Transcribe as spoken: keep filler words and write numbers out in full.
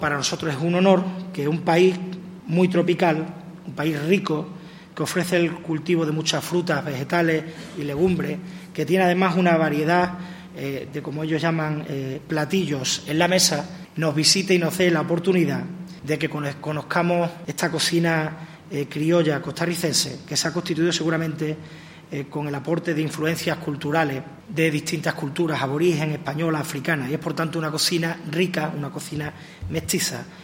Para nosotros es un honor que un país muy tropical, un país rico, que ofrece el cultivo de muchas frutas, vegetales y legumbres, que tiene además una variedad eh, de, como ellos llaman, eh, platillos en la mesa, nos visite y nos dé la oportunidad de que conozcamos esta cocina eh, criolla costarricense, que se ha constituido seguramente eh, con el aporte de influencias culturales de distintas culturas, aborigen, española, africana, y es por tanto una cocina rica, una cocina mestiza.